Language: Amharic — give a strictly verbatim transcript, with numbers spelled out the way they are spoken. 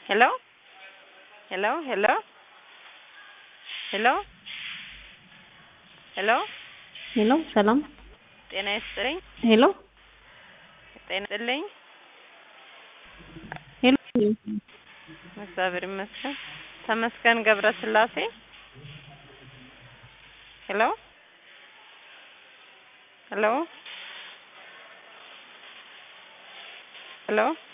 Hello? Hello? Hello? Hello? Hello? ሄሎ ሰላም ጤና ይስጥልኝ። ሄሎ ጤና ይስጥልኝ። ሄሎ እግዚአብሔር ይመስገን። ተመስገን ገብረ ስላሴ። ሄሎ? ሄሎ? ሄሎ?